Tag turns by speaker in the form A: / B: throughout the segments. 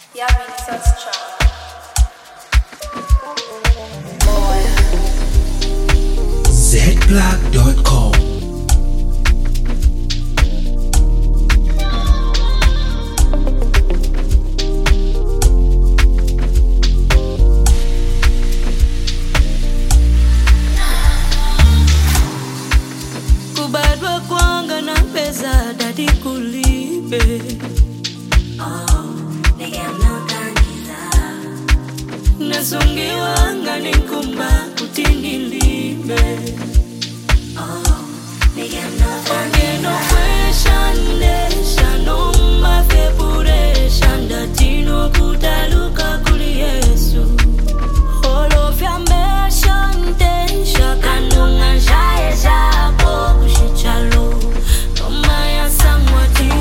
A: zblack.com.
B: Kubadwa kwanga na pesa dadi kulibe. Nasungiwanga nikumba kutingilimbe. Ongeno kweshandesha nomba fepuresha ndatino kudaluka kuli Yesu. Olofya mbesha ndesha kanunga jaye zako kushichalo. Noma ya samwati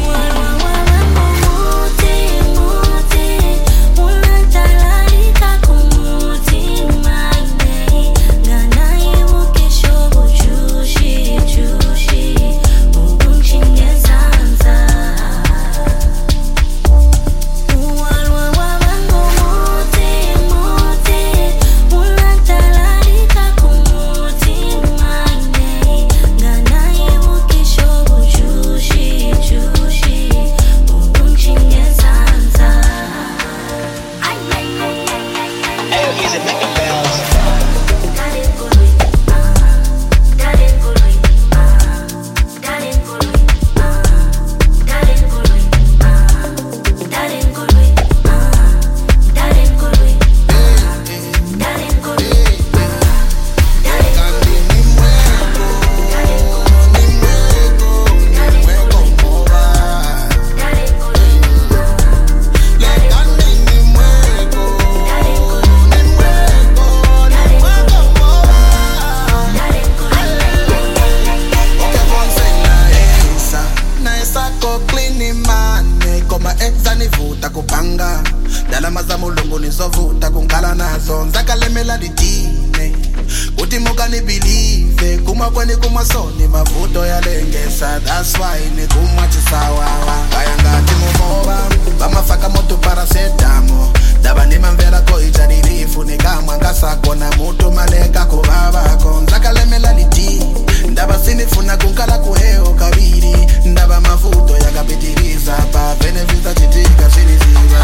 C: kupanga dalama za mulungu nizovuta kungala nazo nzakalemela litine kuti mukani believe kuma kweni kumasoni mavuto yalengesa that's why nikumwa chisawawa kaya ngati mumoba bamafaka moto parasetamo daba nimamvera ko ichadirifu nikamwa ngasakona mutu maleka kubabako nzakalemela litine ndaba sinifuna kunkala kuheo kabiri ndaba mavuto yakapitiliza pa benefita chitika siniziva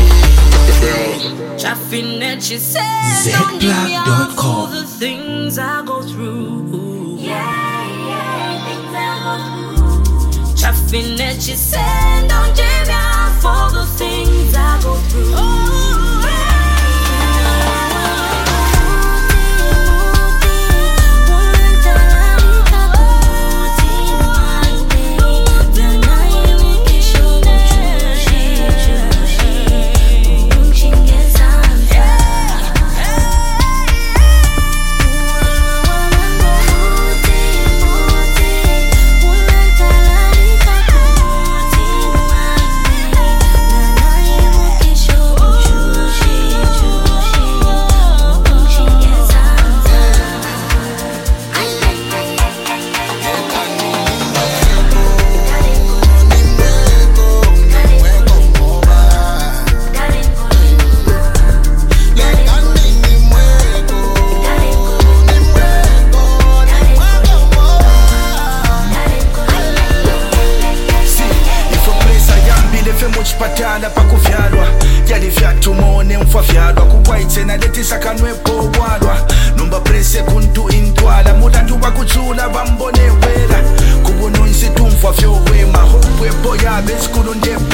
B: Chaffin, she said, don't give me all for the things I go through. Yeah, things I go through. Chaffin, she said, don't give me all for the things I go through. Oh, yeah.
D: Patala pakuvyalwa yali vyatumone mfavyalwa kuwaitse naletisakanwepo walwa nomba prese kuntu intwala mulandu bakujula bambone wela kubunonsi tumfa vyowema hopwepo yabe skulu ndepo